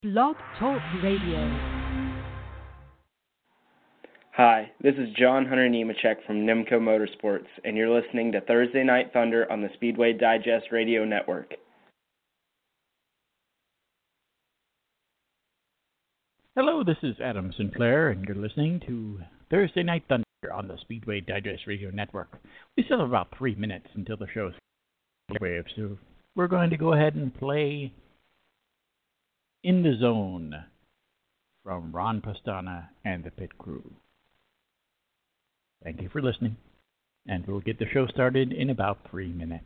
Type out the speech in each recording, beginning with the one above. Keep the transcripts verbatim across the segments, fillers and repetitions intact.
Blog Talk Radio. Hi, this is John Hunter Nemechek from Nimco Motorsports, and you're listening to Thursday Night Thunder on the Speedway Digest Radio Network. Hello, this is Adam Sinclair, and you're listening to Thursday Night Thunder on the Speedway Digest Radio Network. We still have about three minutes until the show's wave, so we're going to go ahead and play In the Zone from Ron Pastana and the Pit Crew. Thank you for listening, and we'll get the show started in about three minutes.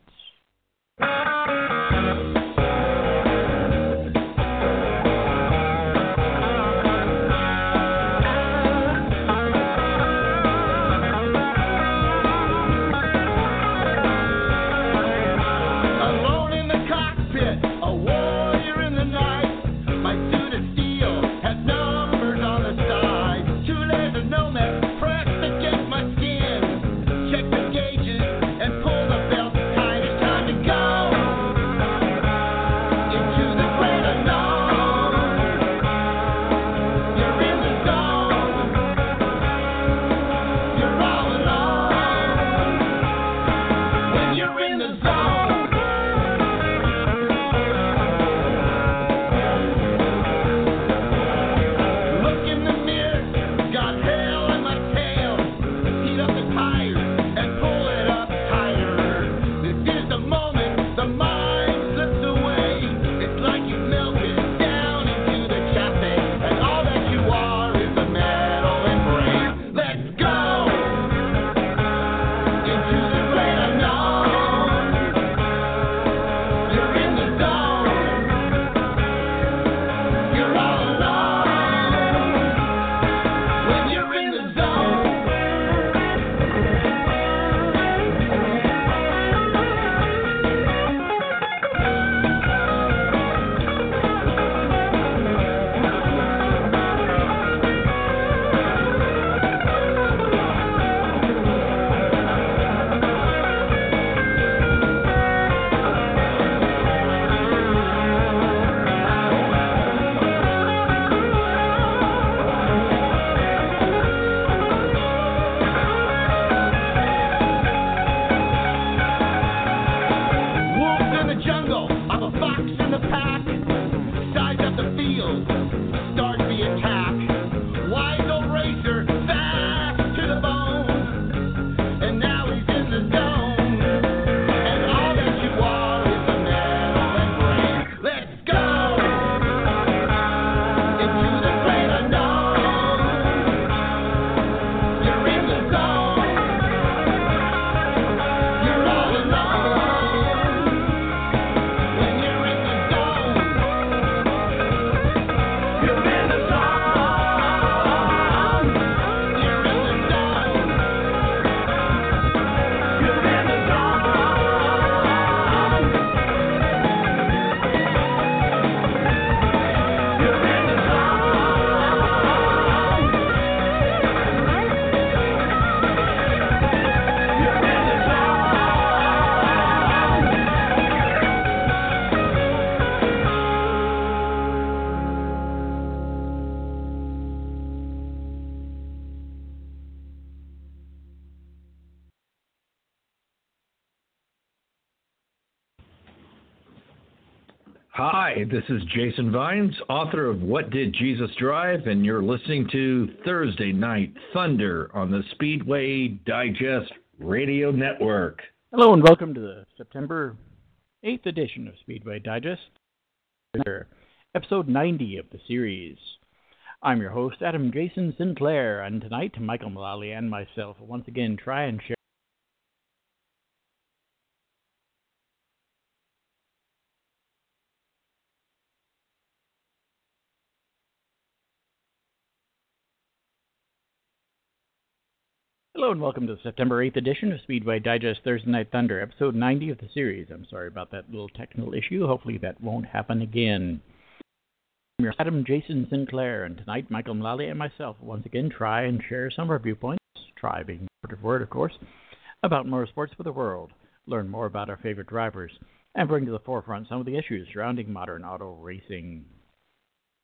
Hi, this is Jason Vines, author of What Did Jesus Drive, and you're listening to Thursday Night Thunder on the Speedway Digest Radio Network. Hello and welcome to the September eighth edition of Speedway Digest, episode ninety of the series. I'm your host, Adam Jason Sinclair, and tonight Michael Mullally and myself will once again try and share Hello and welcome to the September eighth edition of Speedway Digest Thursday Night Thunder, episode ninety of the series. I'm sorry about that little technical issue. Hopefully that won't happen again. I'm your Adam Jason Sinclair, and tonight Michael Mullally and myself will once again try and share some of our viewpoints, try being a operative word, of course, about motorsports for the world, learn more about our favorite drivers, and bring to the forefront some of the issues surrounding modern auto racing.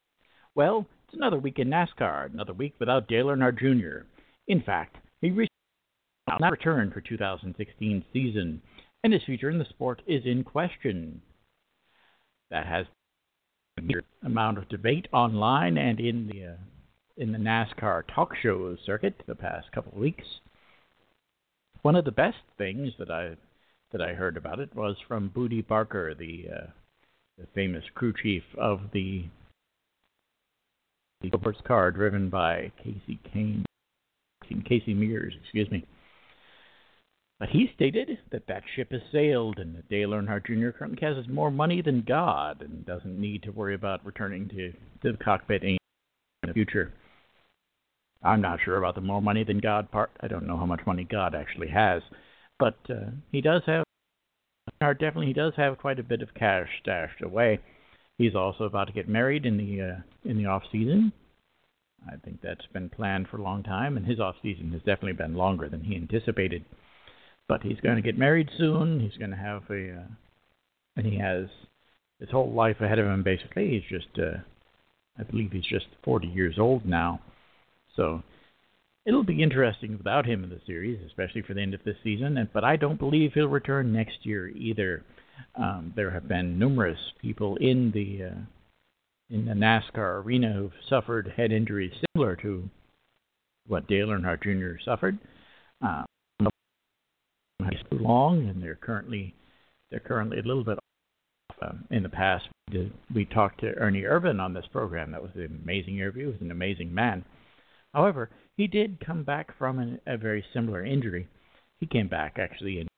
Well, it's another week in NASCAR, another week without Dale Earnhardt Junior In fact, he recently not returned for two thousand sixteen season, and his future in the sport is in question. That has an amount of debate online and in the uh, in the NASCAR talk show circuit the past couple of weeks. One of the best things that I that I heard about it was from Booty Barker, the uh, the famous crew chief of the the sports car driven by Casey Kane, Casey Mears, excuse me. But he stated that that ship has sailed and that Dale Earnhardt Junior currently has more money than God and doesn't need to worry about returning to, to the cockpit in the future. I'm not sure about the more money than God part. I don't know how much money God actually has. But uh, he does have, definitely he does have quite a bit of cash stashed away. He's also about to get married in the uh, in the off season. I think that's been planned for a long time, and his off season has definitely been longer than he anticipated. But he's going to get married soon. He's going to have a, uh, and he has his whole life ahead of him. Basically, he's just, uh, I believe he's just forty years old now. So it'll be interesting without him in the series, especially for the end of this season. And, but I don't believe he'll return next year either. Um, there have been numerous people in the uh, in the NASCAR arena who've suffered head injuries similar to what Dale Earnhardt Junior suffered. Uh, too long, and they're currently they're currently a little bit off. Um, in the past, we, did, we talked to Ernie Irvan on this program. That was an amazing interview. He was an amazing man. However, he did come back from an, a very similar injury. He came back actually in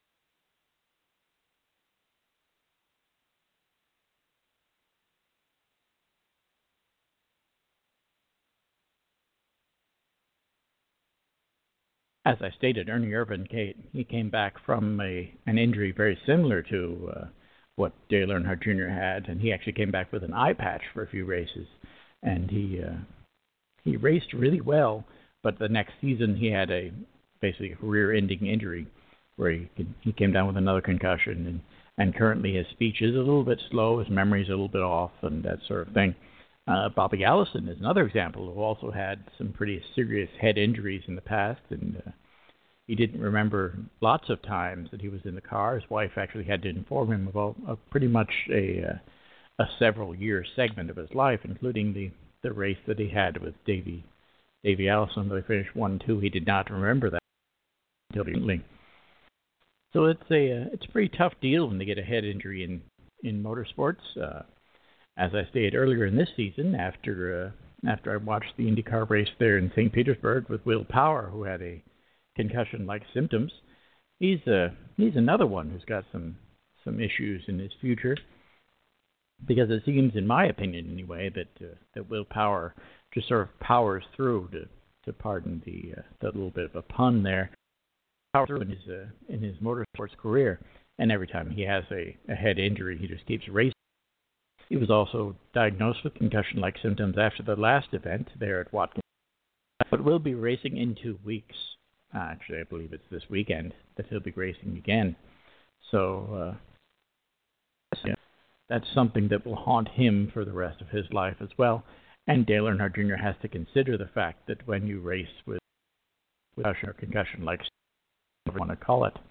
As I stated, Ernie Irvan, he came back from a an injury very similar to uh, what Dale Earnhardt Junior had, and he actually came back with an eye patch for a few races, and he uh, he raced really well. But the next season, he had a basically a career-ending injury where he he came down with another concussion, and and currently his speech is a little bit slow, his memory's a little bit off, and that sort of thing. Uh, Bobby Allison is another example who also had some pretty serious head injuries in the past, and uh, he didn't remember lots of times that he was in the car. His wife actually had to inform him about uh, pretty much a uh, a several-year segment of his life, including the, the race that he had with Davey Davey Allison. Though he finished one two, he did not remember that until recently. So it's a uh, it's a pretty tough deal when they get a head injury in in motorsports. Uh, As I stated earlier in this season, after uh, after I watched the IndyCar race there in Saint Petersburg with Will Power, who had a concussion-like symptoms, he's uh, he's another one who's got some some issues in his future. Because it seems, in my opinion anyway, that uh, that Will Power just sort of powers through, to to pardon the uh, that little bit of a pun there, powers through in his uh, in his motorsports career, and every time he has a, a head injury, he just keeps racing. He was also diagnosed with concussion-like symptoms after the last event there at Watkins, but will be racing in two weeks. Uh, actually, I believe it's this weekend that he'll be racing again. So uh, yeah, that's something that will haunt him for the rest of his life as well. And Dale Earnhardt Junior has to consider the fact that when you race with, with concussion or concussion-like symptoms, whatever you want to call it,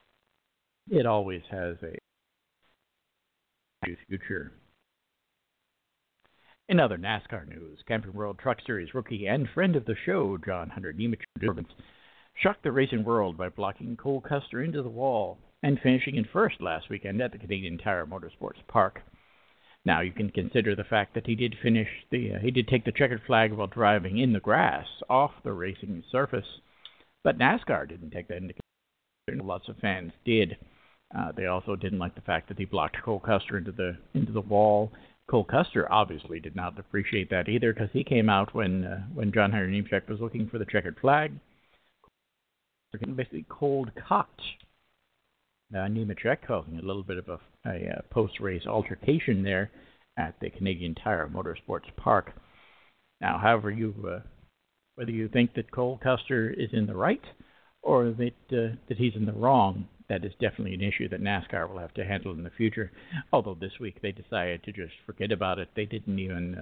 it always has a future. In other NASCAR news, Camping World Truck Series rookie and friend of the show, John Hunter Nemechek, shocked the racing world by blocking Cole Custer into the wall and finishing in first last weekend at the Canadian Tire Motorsports Park. Now, you can consider the fact that he did finish the uh, he did take the checkered flag while driving in the grass off the racing surface, but NASCAR didn't take that into consideration. Lots of fans did. Uh, they also didn't like the fact that he blocked Cole Custer into the into the wall. Cole Custer obviously did not appreciate that either, because he came out when uh, when John Hunter Nemechek was looking for the checkered flag. Basically cold-cocked uh, Nemechek, causing a little bit of a, a, a post-race altercation there at the Canadian Tire Motorsports Park. Now, however, you uh, whether you think that Cole Custer is in the right or that uh, that he's in the wrong, that is definitely an issue that NASCAR will have to handle in the future. Although this week they decided to just forget about it. They didn't even uh,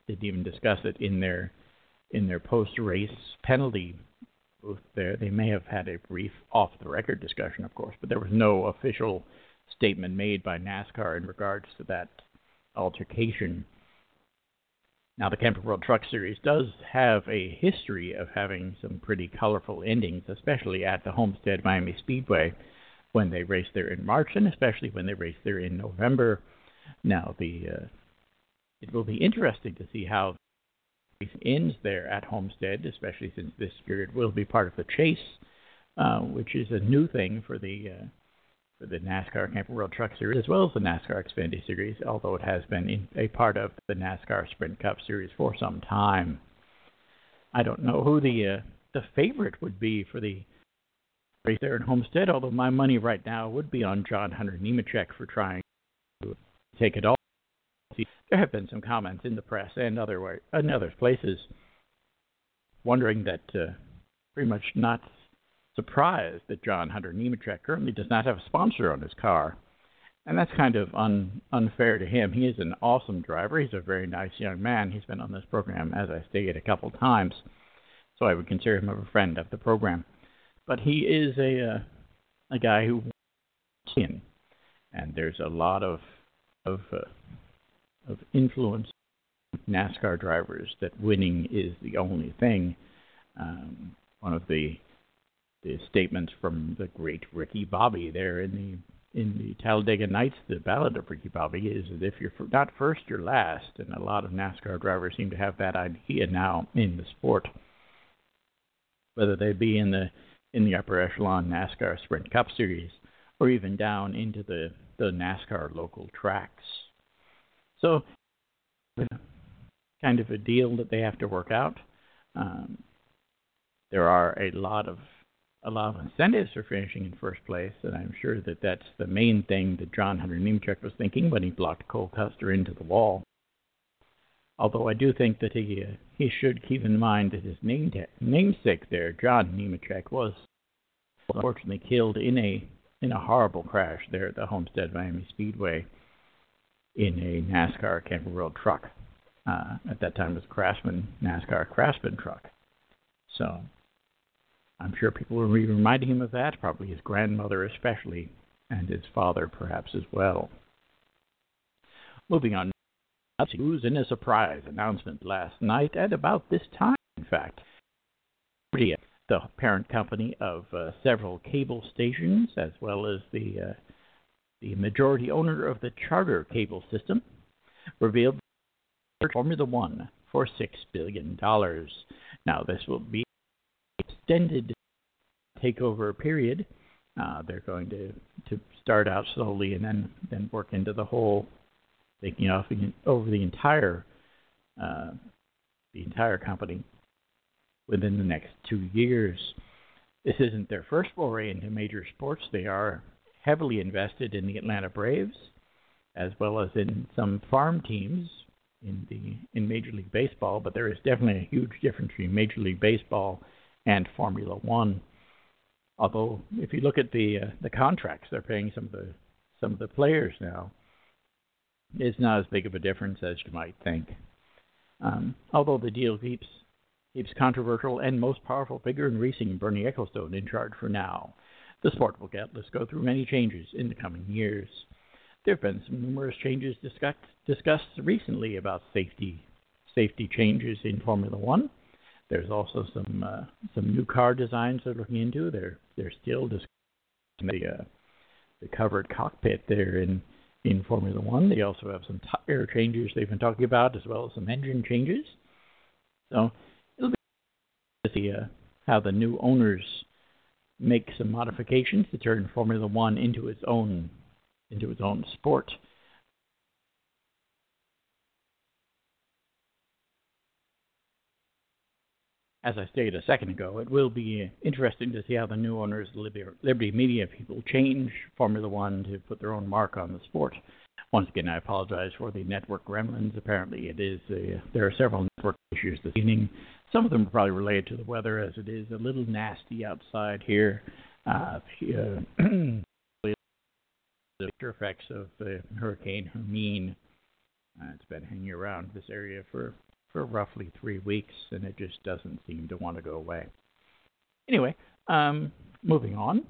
didn't even discuss it in their in their post-race penalty booth there. They may have had a brief off-the-record discussion, of course, but there was no official statement made by NASCAR in regards to that altercation. Now, the Camping World Truck Series does have a history of having some pretty colorful endings, especially at the Homestead Miami Speedway when they race there in March, and especially when they race there in November. Now, the uh, it will be interesting to see how the race ends there at Homestead, especially since this year it will be part of the Chase, uh, which is a new thing for the uh, for the NASCAR Camping World Truck Series, as well as the NASCAR Xfinity Series, although it has been in a part of the NASCAR Sprint Cup Series for some time. I don't know who the uh, the favorite would be for the race there in Homestead, although my money right now would be on John Hunter Nemechek for trying to take it all. There have been some comments in the press and other way, in other places wondering that uh, pretty much not surprised that John Hunter Nemechek currently does not have a sponsor on his car. And that's kind of un, unfair to him. He is an awesome driver. He's a very nice young man. He's been on this program, as I stated, a couple times. So I would consider him a friend of the program. But he is a uh, a guy who wants in. And there's a lot of of uh, of influence NASCAR drivers that winning is the only thing. Um, one of the the statements from the great Ricky Bobby there in the in the Talladega Nights, the Ballad of Ricky Bobby, is that if you're not first, you're last, and a lot of NASCAR drivers seem to have that idea now in the sport, whether they be in the in the upper echelon NASCAR Sprint Cup Series or even down into the, the NASCAR local tracks. So, kind of a deal that they have to work out. Um, there are a lot of a lot of incentives for finishing in first place, and I'm sure that that's the main thing that John Hunter Nemechek was thinking when he blocked Cole Custer into the wall. Although I do think that he uh, he should keep in mind that his name ta- namesake there, John Nemechek, was unfortunately killed in a in a horrible crash there at the Homestead Miami Speedway in a NASCAR Camping World truck. Uh, at that time, it was a Craftsman NASCAR Craftsman truck. So I'm sure people will be reminding him of that, probably his grandmother especially, and his father perhaps as well. Moving on, news in a surprise announcement last night, at about this time, in fact. The parent company of uh, several cable stations, as well as the uh, the majority owner of the Charter cable system, revealed Formula One for six billion dollars. Now, this will be an extended takeover period. Uh, they're going to, to start out slowly and then, then work into the whole, taking off over the entire uh, the entire company within the next two years. This isn't their first foray into major sports. They are heavily invested in the Atlanta Braves, as well as in some farm teams in the in Major League Baseball. But there is definitely a huge difference between Major League Baseball and Formula One. Although, if you look at the uh, the contracts they're paying some of the some of the players now, it's not as big of a difference as you might think. Um, although the deal keeps keeps controversial and most powerful figure in racing, Bernie Ecclestone, in charge for now. The sport will get let's go through many changes in the coming years. There have been some numerous changes discussed discussed recently about safety safety changes in Formula One. There's also some uh, some new car designs they're looking into. They're they're still discussing the uh, the covered cockpit there in in Formula One. They also have some tire changes they've been talking about, as well as some engine changes. So it'll be to see uh, how the new owners make some modifications to turn Formula One into its own into its own sport. As I stated a second ago, it will be interesting to see how the new owners, Liberty Media people, change Formula One to put their own mark on the sport. Once again, I apologize for the network gremlins. Apparently, it is uh, there are several network issues this evening. Some of them are probably related to the weather, as it is a little nasty outside here. Uh, the after effects of uh, Hurricane Hermine. Uh, it's been hanging around this area for for roughly three weeks, and it just doesn't seem to want to go away. Anyway, um, moving on.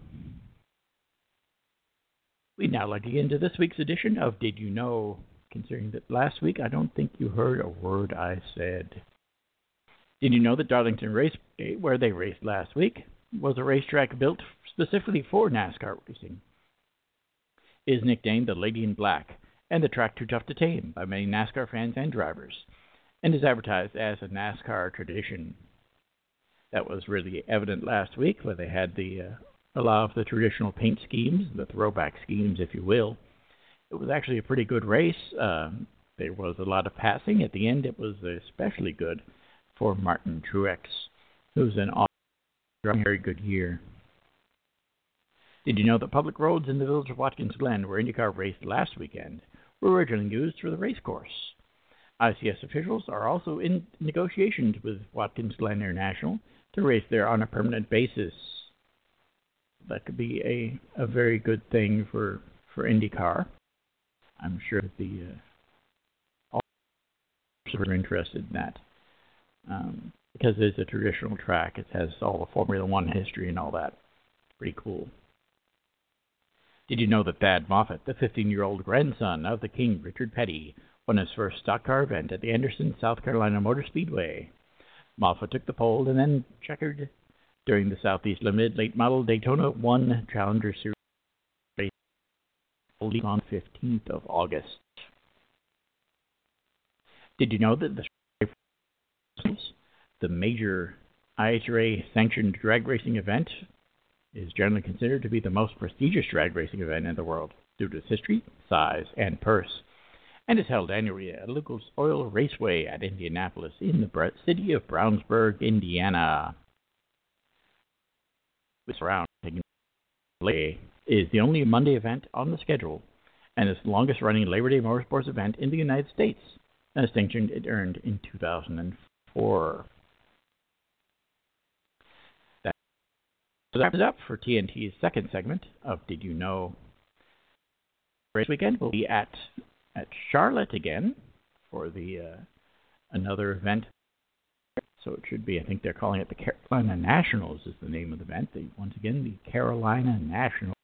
We'd now like to get into this week's edition of Did You Know? Considering that last week I don't think you heard a word I said. Did you know that Darlington Raceway, where they raced last week, was a racetrack built specifically for NASCAR racing? It is nicknamed the Lady in Black and the track too tough to tame by many NASCAR fans and drivers, and is advertised as a NASCAR tradition. That was really evident last week where they had the uh, a lot of the traditional paint schemes, the throwback schemes, if you will. It was actually a pretty good race. Uh, there was a lot of passing. At the end, it was especially good for Martin Truex, who's an awesome, very good year. Did you know that public roads in the village of Watkins Glen, where IndyCar raced last weekend, were originally used for the race course? I C S officials are also in negotiations with Watkins Glen International to race there on a permanent basis. That could be a, a very good thing for, for IndyCar. I'm sure that the uh, all are interested in that um, because it's a traditional track. It has all the Formula One history and all that. Pretty cool. Did you know that Thad Moffitt, the fifteen-year-old grandson of the King Richard Petty, won his first stock car event at the Anderson, South Carolina Motor Speedway? Moffitt took the pole and then checkered during the Southeast Limited Late Model Daytona one Challenger Series race on the fifteenth of August. Did you know that the the major I H R A-sanctioned drag racing event is generally considered to be the most prestigious drag racing event in the world due to its history, size, and purse, and is held annually at Lucas Oil Raceway at Indianapolis in the city of Brownsburg, Indiana. This round is the only Monday event on the schedule and is the longest-running Labor Day motorsports event in the United States, a distinction it earned in two thousand four. That wraps it up for T N T's second segment of Did You Know? Race weekend will be at at Charlotte again for the uh, another event. So it should be, I think they're calling it the Carolina Nationals is the name of the event. The, once again, the Carolina Nationals.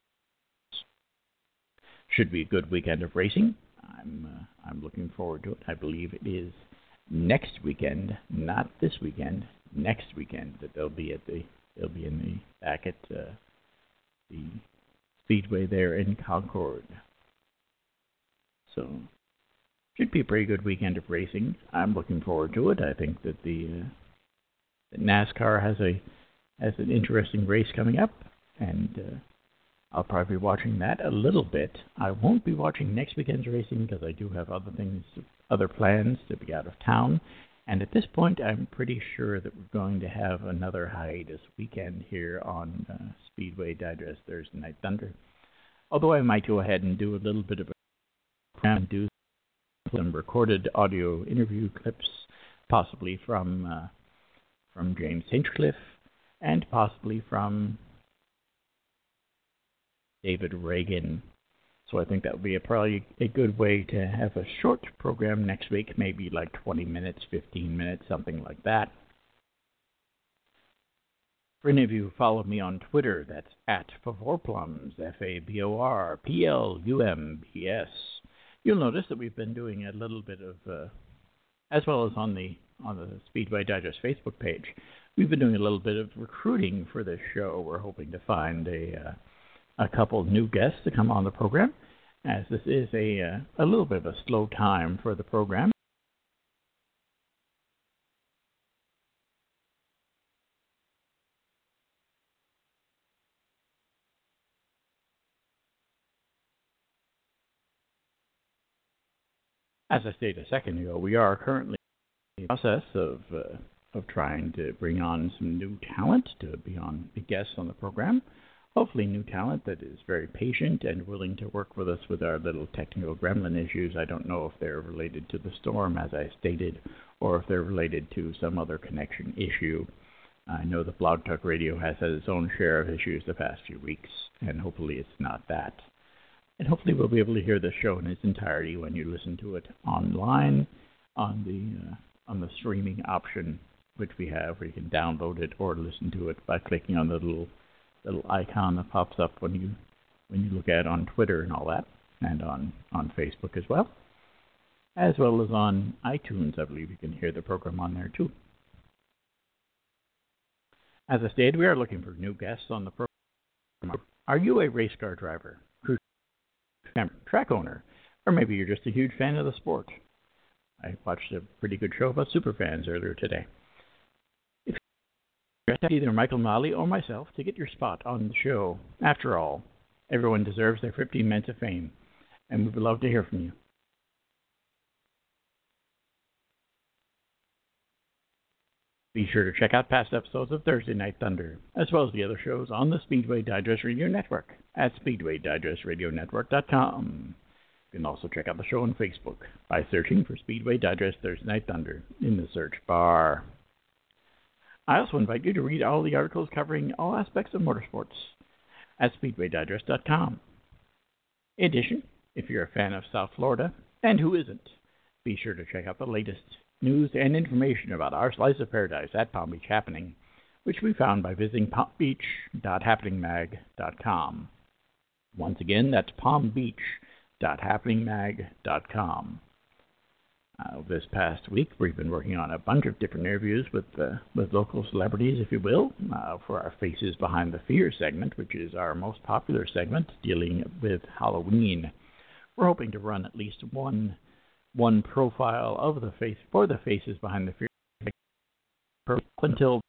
Should be a good weekend of racing. I'm uh, I'm looking forward to it. I believe it is next weekend, not this weekend. Next weekend that they'll be at the they'll be in the back at uh, the Speedway there in Concord. So should be a pretty good weekend of racing. I'm looking forward to it. I think that the uh, that NASCAR has a has an interesting race coming up, and uh, I'll probably be watching that a little bit. I won't be watching next weekend's racing because I do have other things, other plans to be out of town. And at this point, I'm pretty sure that we're going to have another hiatus weekend here on uh, Speedway Digest Thursday Night Thunder. Although I might go ahead and do a little bit of a program, do some recorded audio interview clips, possibly from uh, from James Hinchcliffe and possibly from David Reagan. So I think that would be a, probably a good way to have a short program next week, maybe like twenty minutes, fifteen minutes, something like that. For any of you who follow me on Twitter, that's at Favorplums, F A B O R P L U M B S. You'll notice that we've been doing a little bit of, uh, as well as on the on the Speedway Digest Facebook page, we've been doing a little bit of recruiting for this show. We're hoping to find a uh, a couple new guests to come on the program, as this is a uh, a little bit of a slow time for the program. As I stated a second ago, we are currently in the process of uh, of trying to bring on some new talent to be on be guests on the program. Hopefully new talent that is very patient and willing to work with us with our little technical gremlin issues. I don't know if they're related to the storm, as I stated, or if they're related to some other connection issue. I know the Blog Talk Radio has had its own share of issues the past few weeks, and hopefully it's not that. And hopefully we'll be able to hear the show in its entirety when you listen to it online on the uh, on the streaming option, which we have, where you can download it or listen to it by clicking on the little little icon that pops up when you when you look at it on Twitter and all that, and on, on Facebook as well, as well as on iTunes. I believe you can hear the program on there too. As I stated, we are looking for new guests on the program. Are you a race car driver, cruise camera, track owner, or maybe you're just a huge fan of the sport? I watched a pretty good show about superfans earlier today. If you're either Michael Mullally or myself to get your spot on the show, after all, everyone deserves their fifteen minutes of fame, and we would love to hear from you. Be sure to check out past episodes of Thursday Night Thunder, as well as the other shows on the Speedway Digest Radio Network at speedway digest radio network dot com. You can also check out the show on Facebook by searching for Speedway Digest Thursday Night Thunder in the search bar. I also invite you to read all the articles covering all aspects of motorsports at speedway digest dot com. In addition, if you're a fan of South Florida, and who isn't, be sure to check out the latest news and information about our slice of paradise at Palm Beach Happening, which we found by visiting palm beach dot happening mag dot com. Once again, that's palm beach dot happening mag dot com. Uh, this past week, we've been working on a bunch of different interviews with uh, with local celebrities, if you will, uh, for our Faces Behind the Fear segment, which is our most popular segment dealing with Halloween. We're hoping to run at least one one profile of the face for the Faces Behind the Fear until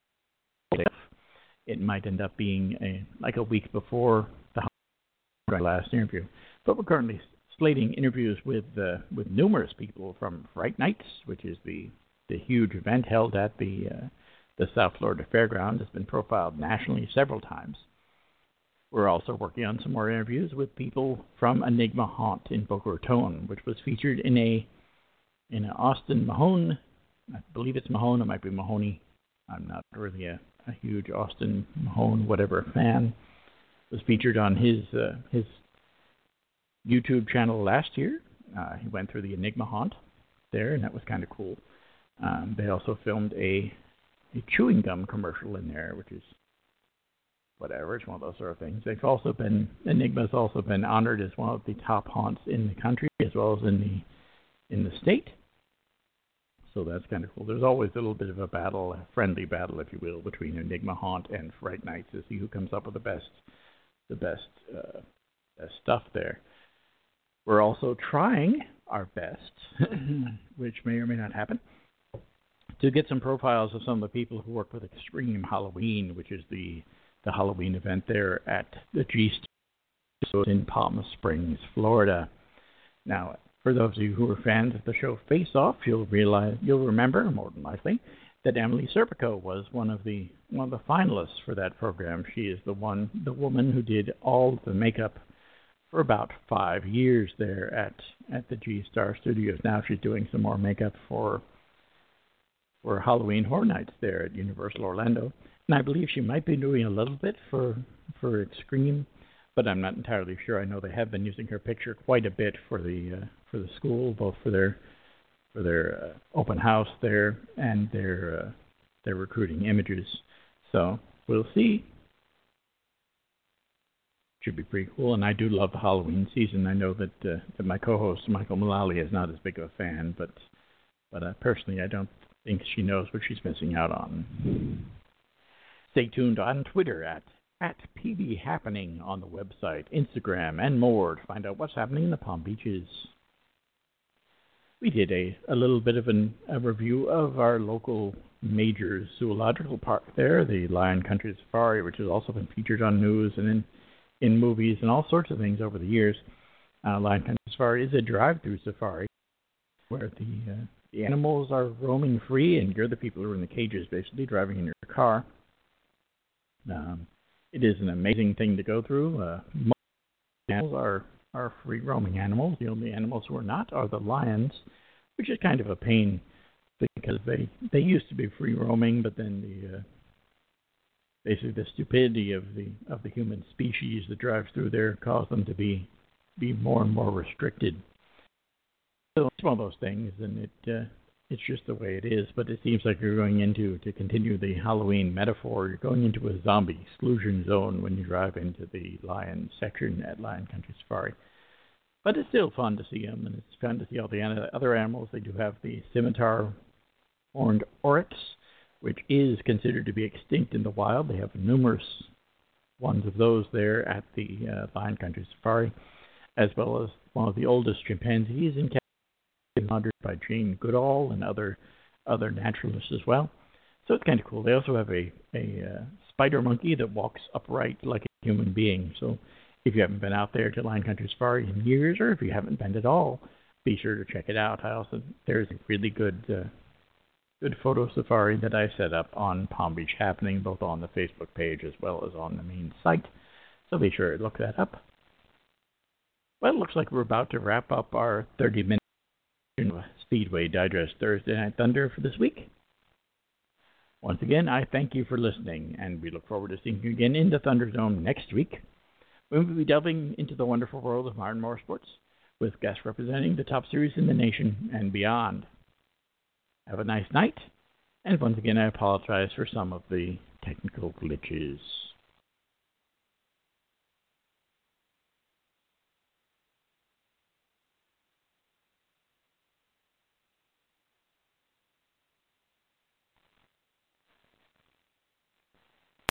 it might end up being a, like a week before the last interview. But we're currently slating interviews with uh, with numerous people from Fright Nights, which is the, the huge event held at the uh, the South Florida Fairground. It's been profiled nationally several times. We're also working on some more interviews with people from Enigma Haunt in Boca Raton, which was featured in a in an Austin Mahone. I believe it's Mahone. It might be Mahoney. I'm not really a, a huge Austin Mahone whatever fan. It was featured on his uh, his YouTube channel last year. Uh, he went through the Enigma Haunt there, and that was kind of cool. Um, they also filmed a, a chewing gum commercial in there, which is whatever. It's one of those sort of things. They've also been Enigma's also been honored as one of the top haunts in the country, as well as in the in the state. So that's kind of cool. There's always a little bit of a battle, a friendly battle, if you will, between Enigma Haunt and Fright Nights to see who comes up with the best the best, uh, best stuff there. We're also trying our best, which may or may not happen, to get some profiles of some of the people who work with Extreme Halloween, which is the, the Halloween event there at the G Studios in Palm Springs, Florida. Now, for those of you who are fans of the show Face Off, you'll realize you'll remember, more than likely, that Emily Serpico was one of the one of the finalists for that program. She is the one, the woman who did all the makeup for about five years there at, at the G Star Studios. Now she's doing some more makeup for for Halloween Horror Nights there at Universal Orlando. And I believe she might be doing a little bit for for Extreme, but I'm not entirely sure. I know they have been using her picture quite a bit for the uh, for the school, both for their for their uh, open house there and their uh, their recruiting images. So we'll see. Should be pretty cool, and I do love the Halloween season. I know that uh, that my co-host Michael Mullally is not as big of a fan, but but uh, personally, I don't think she knows what she's missing out on. Stay tuned on Twitter at at P B Happening, on the website, Instagram, and more to find out what's happening in the Palm Beaches. We did a, a little bit of an, a review of our local major zoological park there, the Lion Country Safari, which has also been featured on news and in in movies and all sorts of things over the years. Uh, Lion Country Safari is a drive-through safari where the, uh, the animals are roaming free and you're the people who are in the cages basically driving in your car. Um, it is an amazing thing to go through. Uh, most animals are, are free-roaming animals. The only animals who are not are the lions, which is kind of a pain because they, they used to be free-roaming, but then the... Uh, Basically, the stupidity of the of the human species that drives through there caused them to be be more and more restricted. So it's one of those things, and it uh, it's just the way it is. But it seems like you're going into, to continue the Halloween metaphor, you're going into a zombie exclusion zone when you drive into the lion section at Lion Country Safari. But it's still fun to see them, and it's fun to see all the other animals. They do have the scimitar horned oryx, which is considered to be extinct in the wild. They have numerous ones of those there at the uh, Lion Country Safari, as well as one of the oldest chimpanzees in Canada, monitored by Jane Goodall and other other naturalists as well. So it's kind of cool. They also have a, a uh, spider monkey that walks upright like a human being. So if you haven't been out there to Lion Country Safari in years, or if you haven't been at all, be sure to check it out. I also there's a really good uh, good photo safari that I set up on Palm Beach Happening, both on the Facebook page as well as on the main site. So be sure to look that up. Well, it looks like we're about to wrap up our thirty minute Speedway Digest Thursday Night Thunder for this week. Once again, I thank you for listening, and we look forward to seeing you again in the Thunderdome next week. We will be delving into the wonderful world of modern motorsports, with guests representing the top series in the nation and beyond. Have a nice night, and once again I apologize for some of the technical glitches.